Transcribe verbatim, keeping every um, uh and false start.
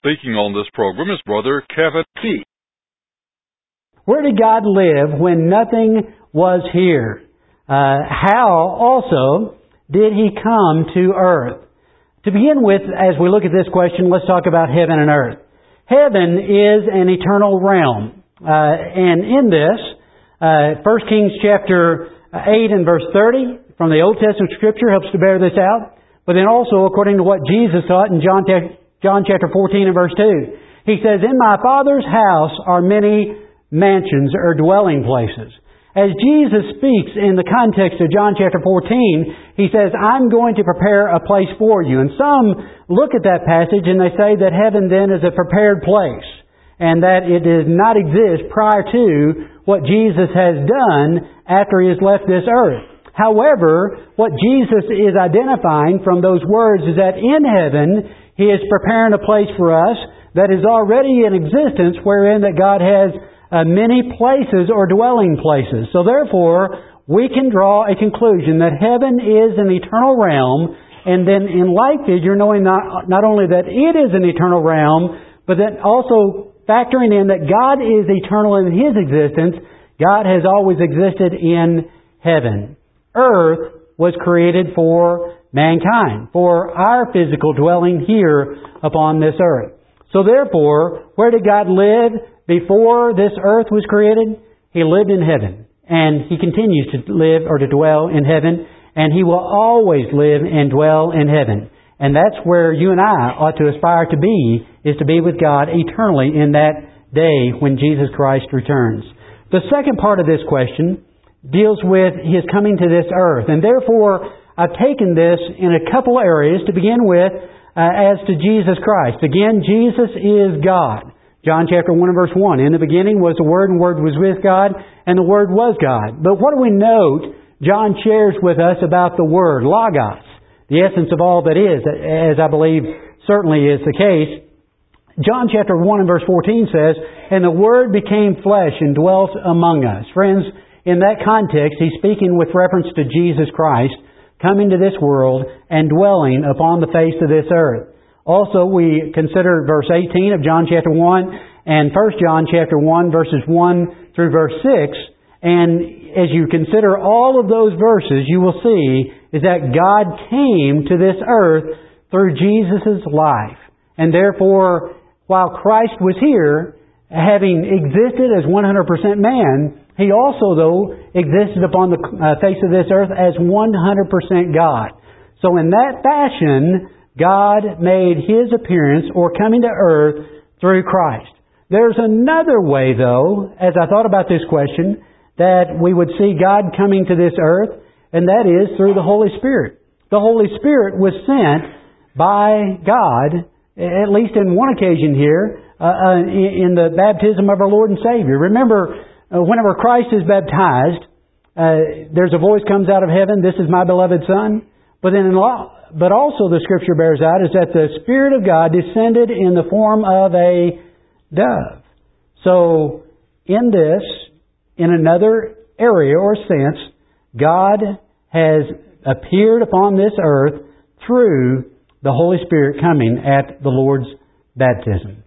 speaking on this program is Brother Kevin P. Where did God live when nothing was here? Uh, how also did He come to earth? To begin with, as we look at this question, let's talk about heaven and earth. Heaven is an eternal realm. Uh, and in this, uh, First Kings chapter eight and verse thirty from the Old Testament Scripture helps to bear this out. But then also, according to what Jesus taught in John, John chapter fourteen and verse two, He says, "In my Father's house are many mansions," or dwelling places. As Jesus speaks in the context of John chapter fourteen, He says, "I'm going to prepare a place for you." And some look at that passage and they say that heaven then is a prepared place, and that it does not exist prior to what Jesus has done after He has left this earth. However, what Jesus is identifying from those words is that in heaven, He is preparing a place for us that is already in existence, wherein that God has uh, many places or dwelling places. So therefore, we can draw a conclusion that heaven is an eternal realm, and then in like figure, knowing not, not only that it is an eternal realm, but then also factoring in that God is eternal in His existence, God has always existed in heaven. Earth was created for mankind, for our physical dwelling here upon this earth. So therefore, where did God live before this earth was created? He lived in heaven. And He continues to live or to dwell in heaven. And He will always live and dwell in heaven. And that's where you and I ought to aspire to be, is to be with God eternally in that day when Jesus Christ returns. The second part of this question deals with His coming to this earth. And therefore, I've taken this in a couple areas to begin with uh, as to Jesus Christ. Again, Jesus is God. John chapter one and verse one. "In the beginning was the Word, and the Word was with God, and the Word was God." But what do we note John shares with us about the Word, Logos, the essence of all that is, as I believe certainly is the case? John chapter one and verse fourteen says, "And the Word became flesh and dwelt among us." Friends, in that context, He's speaking with reference to Jesus Christ coming to this world and dwelling upon the face of this earth. Also, we consider verse eighteen of John chapter one and First John chapter one, verses one through verse six. And as you consider all of those verses, you will see is that God came to this earth through Jesus' life. And therefore, while Christ was here, having existed as one hundred percent man, He also, though, existed upon the face of this earth as one hundred percent God. So in that fashion, God made His appearance or coming to earth through Christ. There's another way, though, as I thought about this question, that we would see God coming to this earth, and that is through the Holy Spirit. The Holy Spirit was sent by God, at least in one occasion here, uh, in the baptism of our Lord and Savior. Remember, uh, whenever Christ is baptized, uh, there's a voice comes out of heaven, "This is my beloved Son." But then in law, but also the Scripture bears out is that the Spirit of God descended in the form of a dove. So, in this, in another area or sense, God has appeared upon this earth through the Holy Spirit coming at the Lord's baptism.